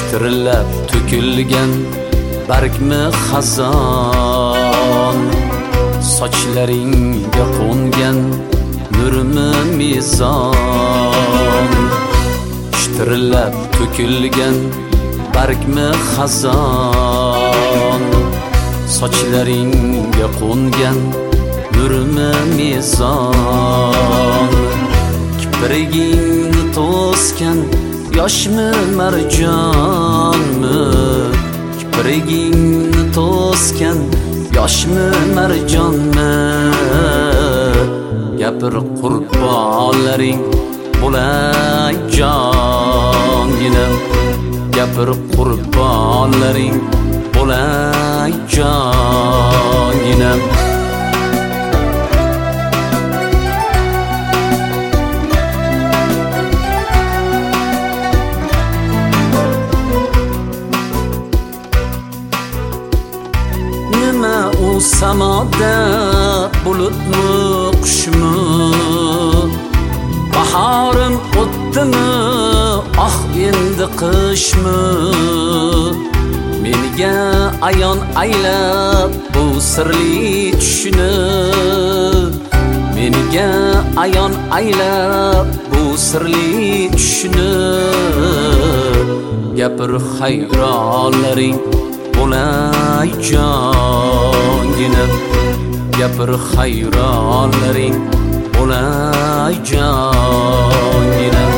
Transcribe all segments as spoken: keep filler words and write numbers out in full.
Shitirlab to'kilgan bargmi xazon, sochlaringga qo'ngan nurmi mizon. Shitirlab to'kilgan bargmi xazon, sochlaringga qo'ngan nurmi mizon. Kiprigingni to'sgan yoshmi marjonmi, kiprigingni to'sgan yoshmi marjonmi? Gapir qurbonlaring bo'lay jonginam, gapir qurbonlaring bo'lay jonginam. Nima u samoda bulutmi qushmi, bahorim o'tdimi ah endi qishmi? Menga ayon aylab bu sirli tushni, menga ayon aylab bu sirli tushni. Gapir hayronlaring bo'lay jonginam, gapir hayronlaring bo'lay jonginam.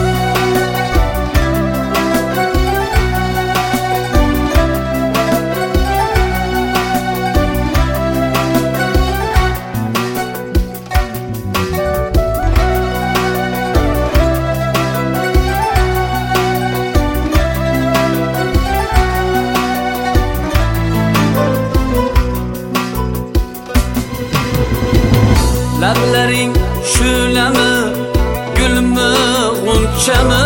Lablaring shulami, gulmi, g'unchami?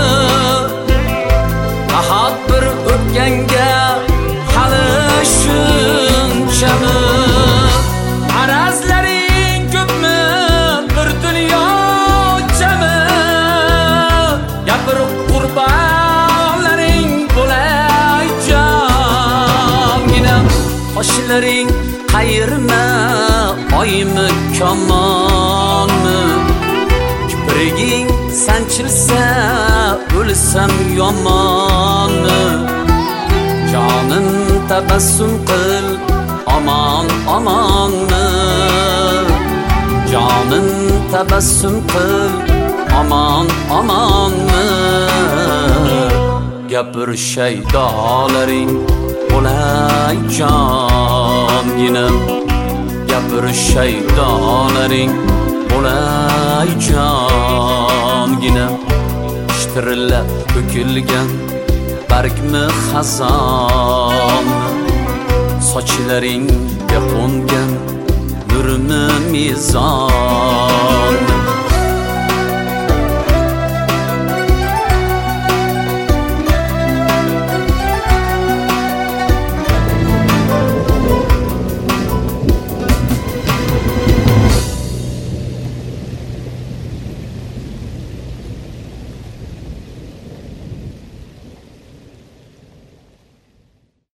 Bahot bir o'tganga hali shunchami? Arazlaring ko'pmi, bir dunyochami? Gapir qurbonlaring bo'lay jonginam. Qoshlaring qayerma, oymi kamonmi? Kipriging sanchilsa o'lsam yomonmi? Jonim tabassum qil, omon omonmi? Jonim tabassum qil, omon omonmi? Gapir shaydolaring bo'lay jonginam, gapir shaydolaring bo'lay jonginam. Shitirlab to'kilgan bargmi xazon, sochlaringga qo'ngan nurmi mizon.